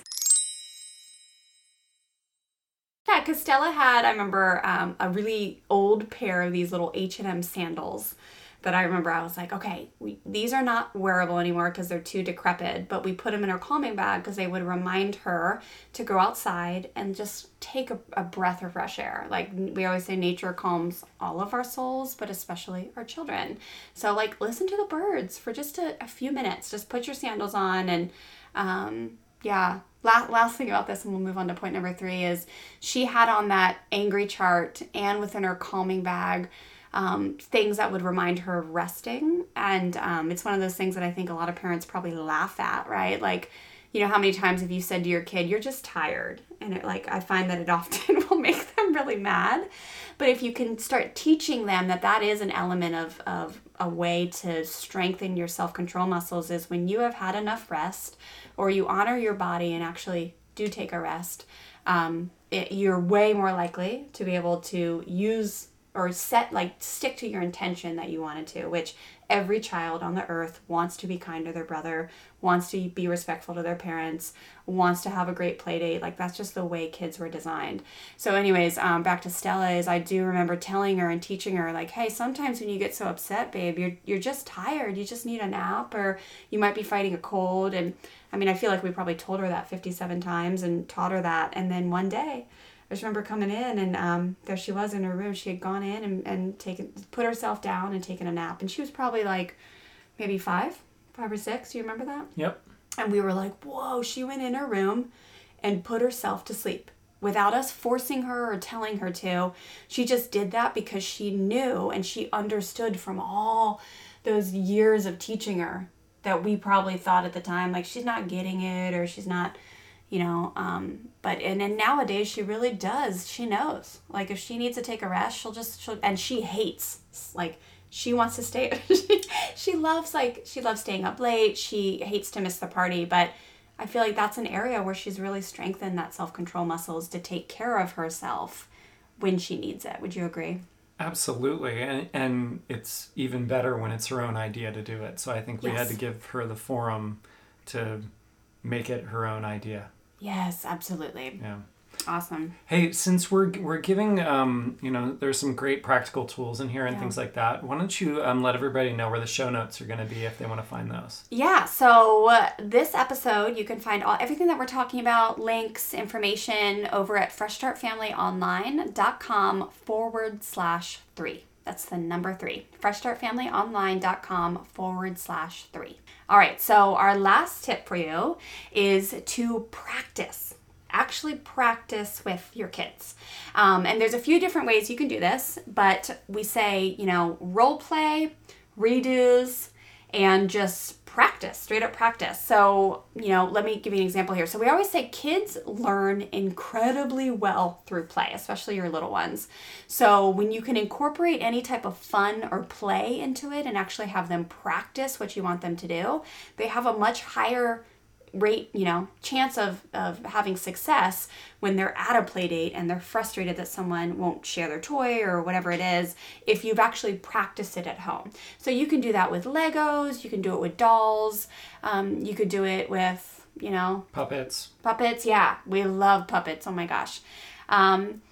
[SPEAKER 1] Yeah, because Stella had, I remember, um, a really old pair of these little H and M sandals that I remember I was like, okay, we, these are not wearable anymore because they're too decrepit, but we put them in her calming bag because they would remind her to go outside and just take a, a breath of fresh air. Like we always say, nature calms all of our souls, but especially our children. So like listen to the birds for just a, a few minutes. Just put your sandals on and um, yeah. Last, last thing about this, and we'll move on to point number three, is she had on that angry chart and within her calming bag um, things that would remind her of resting. And um, it's one of those things that I think a lot of parents probably laugh at, right? Like, you know, how many times have you said to your kid, you're just tired? And it, like, I find that it often will make them really mad. But if you can start teaching them that that is an element of, of a way to strengthen your self-control muscles is when you have had enough rest or you honor your body and actually do take a rest, um, it, you're way more likely to be able to use or set, like, stick to your intention that you wanted to, which every child on the earth wants to be kind to their brother, wants to be respectful to their parents, wants to have a great play date. Like, that's just the way kids were designed. So anyways, um, back to Stella is I do remember telling her and teaching her, like, hey, sometimes when you get so upset, babe, you're you're just tired. You just need a nap, or you might be fighting a cold. And I mean, I feel like we probably told her that fifty-seven times and taught her that. And then one day, I just remember coming in and um, there she was in her room. She had gone in and, and taken, put herself down and taken a nap. And she was probably like maybe five, five or six. Do you remember that?
[SPEAKER 3] Yep.
[SPEAKER 1] And we were like, whoa, she went in her room and put herself to sleep without us forcing her or telling her to. She just did that because she knew and she understood from all those years of teaching her that we probably thought at the time, like, she's not getting it or she's not, you know, um, but, and then nowadays she really does. She knows, like, if she needs to take a rest, she'll just, she'll, and she hates, like, she wants to stay, she, she loves, like, she loves staying up late. She hates to miss the party, but I feel like that's an area where she's really strengthened that self-control muscles to take care of herself when she needs it. Would you agree?
[SPEAKER 3] Absolutely. And, and it's even better when it's her own idea to do it. So I think we
[SPEAKER 1] Yes.
[SPEAKER 3] had to give her the forum to make it her own idea.
[SPEAKER 1] Yes, absolutely.
[SPEAKER 3] Yeah.
[SPEAKER 1] Awesome.
[SPEAKER 3] Hey, since we're we're giving, um, you know, there's some great practical tools in here and
[SPEAKER 1] Yeah.
[SPEAKER 3] things like that. Why don't you um, let everybody know where the show notes are going to be if they want to find those?
[SPEAKER 1] Yeah, so uh, this episode, you can find all everything that we're talking about, links, information over at freshstartfamilyonline.com forward slash three. That's the number three. freshstartfamilyonline.com forward slash three. All right, so our last tip for you is to practice. Actually practice with your kids. Um, and there's a few different ways you can do this, but we say, you know, role play, redos, and just practice, straight up practice. So, you know, let me give you an example here. So we always say kids learn incredibly well through play, especially your little ones. So when you can incorporate any type of fun or play into it and actually have them practice what you want them to do, they have a much higher rate, you know, chance of, of having success when they're at a play date and they're frustrated that someone won't share their toy or whatever it is, if you've actually practiced it at home. So you can do that with Legos, you can do it with dolls, um, you could do it with, you know,
[SPEAKER 3] Puppets.
[SPEAKER 1] puppets. Yeah, we love puppets. Oh my gosh. Um,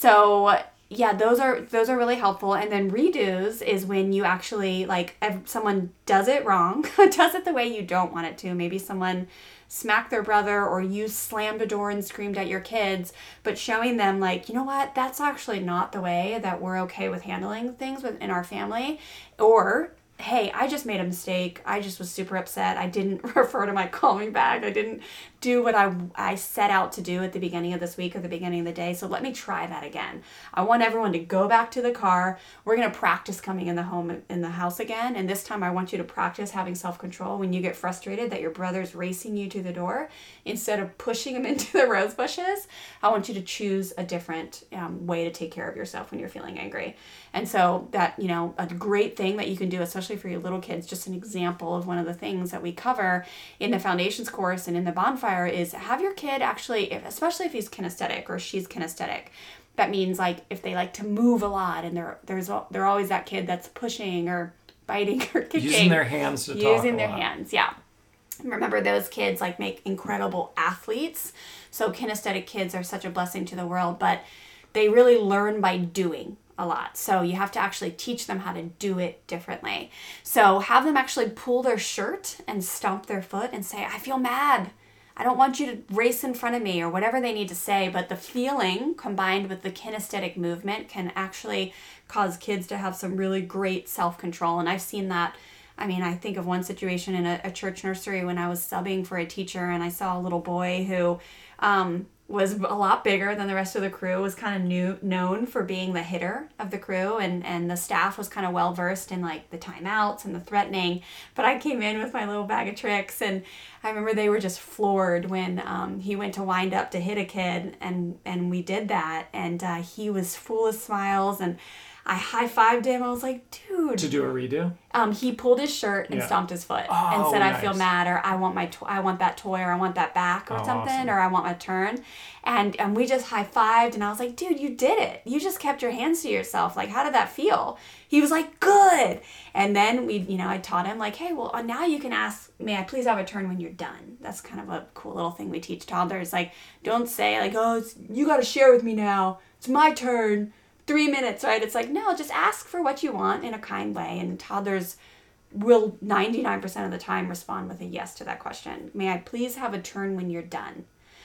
[SPEAKER 1] so yeah, those are those are really helpful. And then redos is when you actually, like, if someone does it wrong, does it the way you don't want it to. Maybe someone smacked their brother or you slammed a door and screamed at your kids, but showing them, like, you know what, that's actually not the way that we're okay with handling things within our family. Or, hey, I just made a mistake. I just was super upset. I didn't refer to my calming bag. I didn't do what I, I set out to do at the beginning of this week or the beginning of the day. So let me try that again. I want everyone to go back to the car. We're going to practice coming in the home, in the house again. And this time I want you to practice having self-control when you get frustrated that your brother's racing you to the door. Instead of pushing him into the rose bushes, I want you to choose a different um, way to take care of yourself when you're feeling angry. And so that, you know, a great thing that you can do, especially for your little kids, just an example of one of the things that we cover in the foundations course and in the bonfire is have your kid actually, if, especially if he's kinesthetic or she's kinesthetic, that means, like, if they like to move a lot and they're, there's, they're always that kid that's pushing or biting or kicking.
[SPEAKER 3] Using their hands to talk
[SPEAKER 1] Using
[SPEAKER 3] a
[SPEAKER 1] their
[SPEAKER 3] lot.
[SPEAKER 1] hands, yeah. Remember, those kids, like, make incredible athletes. So kinesthetic kids are such a blessing to the world, but they really learn by doing a lot. So you have to actually teach them how to do it differently. So have them actually pull their shirt and stomp their foot and say, I feel mad. I don't want you to race in front of me, or whatever they need to say. But the feeling combined with the kinesthetic movement can actually cause kids to have some really great self-control. And I've seen that. I mean, I think of one situation in a, a church nursery when I was subbing for a teacher, and I saw a little boy who um, was a lot bigger than the rest of the crew, was kind of new, known for being the hitter of the crew, and, and the staff was kind of well versed in, like, the timeouts and the threatening. But I came in with my little bag of tricks, and I remember they were just floored when um, he went to wind up to hit a kid, and, and we did that, and uh, he was full of smiles, and I high-fived him. I was like, dude.
[SPEAKER 3] To do a redo?
[SPEAKER 1] Um, he pulled his shirt and
[SPEAKER 3] Yeah.
[SPEAKER 1] stomped his foot
[SPEAKER 3] Oh,
[SPEAKER 1] and said, I feel
[SPEAKER 3] nice.
[SPEAKER 1] mad, or I want my, to- I want that toy, or I want that back, or
[SPEAKER 3] Oh,
[SPEAKER 1] something,
[SPEAKER 3] awesome.
[SPEAKER 1] or I want my turn. And, and we just high-fived, and I was like, dude, you did it. You just kept your hands to yourself. Like, how did that feel? He was like, good. And then we, you know, I taught him, like, hey, well, now you can ask, may I please have a turn when you're done? That's kind of a cool little thing we teach toddlers. Like, don't say, like, oh, it's, you got to share with me now. It's my turn. Three minutes, right? It's like, no, just ask for what you want in a kind way. And toddlers will ninety-nine percent of the time respond with a yes to that question. May I please have a turn when you're done?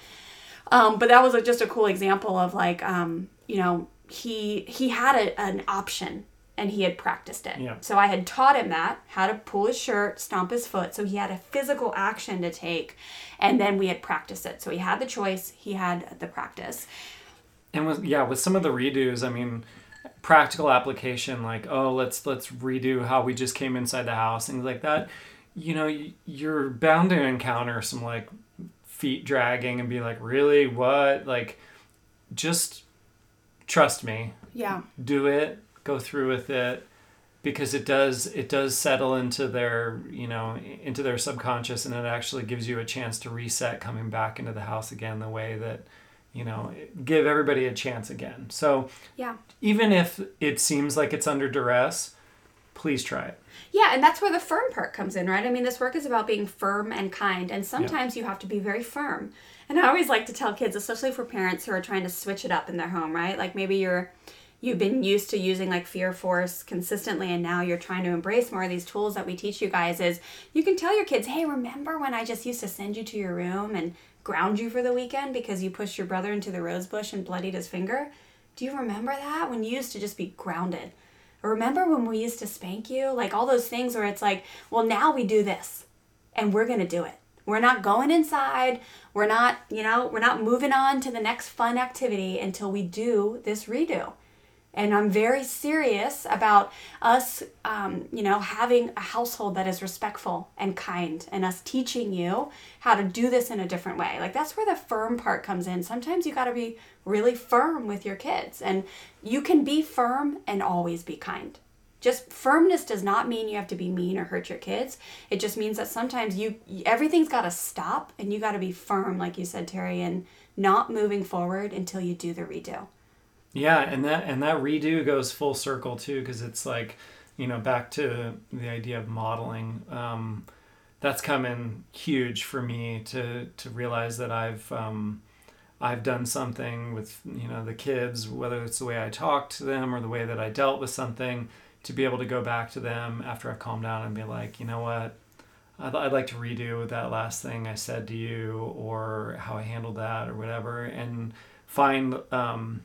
[SPEAKER 1] Um, but that was a, just a cool example of, like, um, you know, he he had a, an option and he had practiced it.
[SPEAKER 3] Yeah.
[SPEAKER 1] So I had taught him that, how to pull his shirt, stomp his foot. So he had a physical action to take. And then we had practiced it. So he had the choice. He had the practice.
[SPEAKER 3] And with, yeah, with some of the redos, I mean, practical application, like, oh, let's let's redo how we just came inside the house, things like that. You know, you're bound to encounter some like feet dragging and be like, really, what? Like, just trust me.
[SPEAKER 1] Yeah.
[SPEAKER 3] Do it. Go through with it, because it does it does settle into their, you know, into their subconscious, and it actually gives you a chance to reset coming back into the house again the way that, you know, give everybody a chance again. So
[SPEAKER 1] yeah,
[SPEAKER 3] even if it seems like it's under duress, please try it.
[SPEAKER 1] Yeah, and that's where the firm part comes in, right? I mean, this work is about being firm and kind, and sometimes yeah. you have to be very firm. And I always like to tell kids, especially for parents who are trying to switch it up in their home, right? Like maybe you're you've been used to using like fear force consistently, and now you're trying to embrace more of these tools that we teach you guys. Is you can tell your kids, hey, remember when I just used to send you to your room and ground you for the weekend because you pushed your brother into the rose bush and bloodied his finger? Do you remember that? When you used to just be grounded? Or remember when we used to spank you? Like all those things where it's like, well, now we do this and we're going to do it. We're not going inside. We're not, you know, we're not moving on to the next fun activity until we do this redo. And I'm very serious about us, um, you know, having a household that is respectful and kind, and us teaching you how to do this in a different way. Like that's where the firm part comes in. Sometimes you got to be really firm with your kids, and you can be firm and always be kind. Just firmness does not mean you have to be mean or hurt your kids. It just means that sometimes you everything's got to stop, and you got to be firm, like you said, Terry, and not moving forward until you do the redo.
[SPEAKER 3] Yeah, and that and that redo goes full circle too, because it's like, you know, back to the idea of modeling. Um, that's come in huge for me to to realize that I've um, I've done something with, you know, the kids, whether it's the way I talked to them or the way that I dealt with something, to be able to go back to them after I've calmed down and be like, you know what, I'd, I'd like to redo that last thing I said to you, or how I handled that, or whatever, and find um,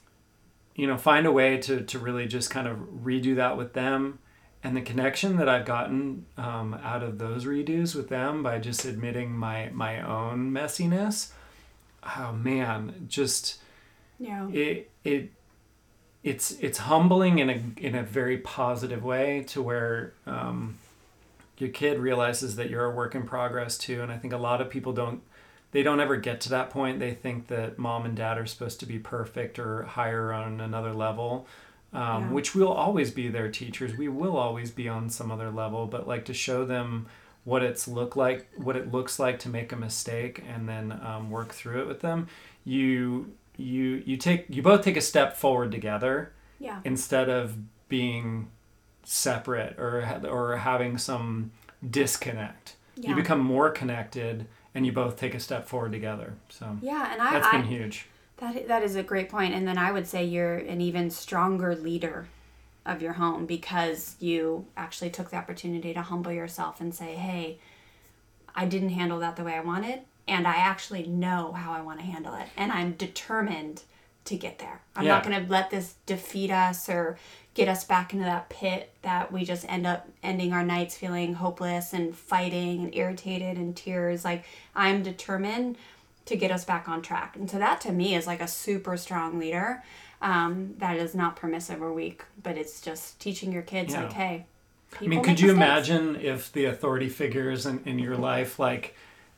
[SPEAKER 3] you know, find a way to, to really just kind of redo that with them. And the connection that I've gotten um, out of those redos with them by just admitting my, my own messiness, oh man, just,
[SPEAKER 1] yeah,
[SPEAKER 3] it, it, it's, it's humbling in a, in a very positive way, to where um, your kid realizes that you're a work in progress too. And I think a lot of people don't, they don't ever get to that point. They think that mom and dad are supposed to be perfect or higher on another level, um, yeah. which we'll always be their teachers. We will always be on some other level, but like to show them what it's look like, what it looks like to make a mistake, and then um, work through it with them. You, you, you take, you both take a step forward together,
[SPEAKER 1] yeah.
[SPEAKER 3] instead of being separate or, or having some disconnect. Yeah. You become more connected, and you both take a step forward together. So
[SPEAKER 1] yeah, and I,
[SPEAKER 3] that's been
[SPEAKER 1] I,
[SPEAKER 3] huge.
[SPEAKER 1] That that is a great point. And then I would say you're an even stronger leader of your home, because you actually took the opportunity to humble yourself and say, hey, I didn't handle that the way I wanted, and I actually know how I want to handle it, and I'm determined to get there. I'm yeah. not going to let this defeat us or get us back into that pit that we just end up ending our nights feeling hopeless and fighting and irritated and tears. Like, I'm determined to get us back on track. And so that to me is like a super strong leader um, that is not permissive or weak, but it's just teaching your kids yeah. like, hey,
[SPEAKER 3] I mean, could you mistakes. imagine if the authority figures in, in your life, like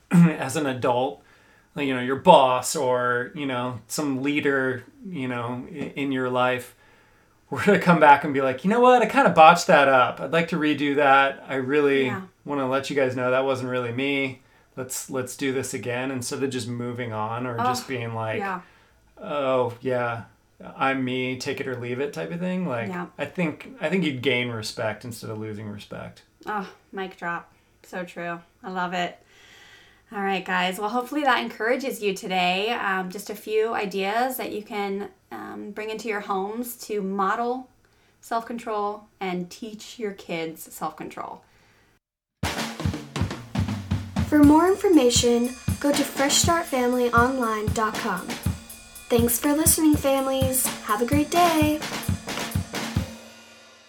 [SPEAKER 3] as an adult, like, you know, your boss or, you know, some leader, you know, in, in your life, we're going to come back and be like, you know what, I kind of botched that up. I'd like to redo that. I really yeah. want to let you guys know that wasn't really me. Let's let's do this again, instead of just moving on or oh, just being like, yeah. oh, yeah, I'm me, take it or leave it type of thing. Like, yeah. I think I think you'd gain respect instead of losing respect.
[SPEAKER 1] Oh, mic drop. So true. I love it. All right, guys. Well, hopefully that encourages you today. Um, just a few ideas that you can um, bring into your homes to model self-control and teach your kids self-control.
[SPEAKER 2] For more information, go to fresh start family online dot com. Thanks for listening, families. Have a great day.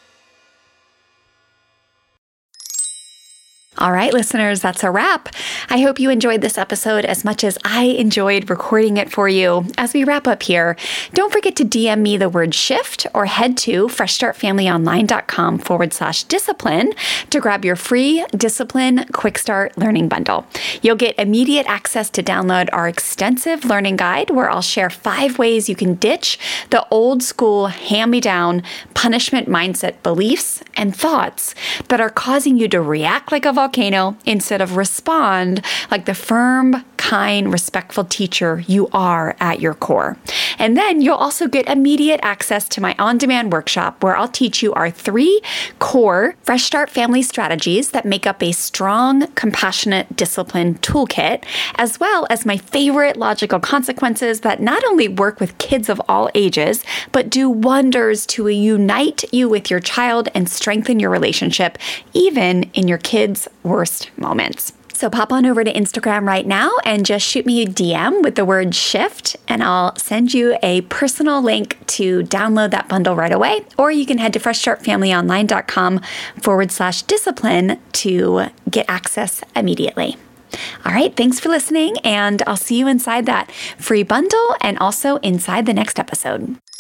[SPEAKER 4] All right, listeners, that's a wrap. I hope you enjoyed this episode as much as I enjoyed recording it for you. As we wrap up here, don't forget to D M me the word shift or head to freshstartfamilyonline.com forward slash discipline to grab your free Discipline Quick Start Learning Bundle. You'll get immediate access to download our extensive learning guide where I'll share five ways you can ditch the old school hand-me-down punishment mindset beliefs and thoughts that are causing you to react like a volcano instead of respond like the firm, kind, respectful teacher you are at your core. And then you'll also get immediate access to my on-demand workshop where I'll teach you our three core Fresh Start family strategies that make up a strong, compassionate discipline toolkit, as well as my favorite logical consequences that not only work with kids of all ages, but do wonders to unite you with your child and strengthen your relationship, even in your kids' worst moments. So pop on over to Instagram right now and just shoot me a D M with the word shift, and I'll send you a personal link to download that bundle right away. Or you can head to freshstartfamilyonline.com forward slash discipline to get access immediately. All right, thanks for listening, and I'll see you inside that free bundle and also inside the next episode.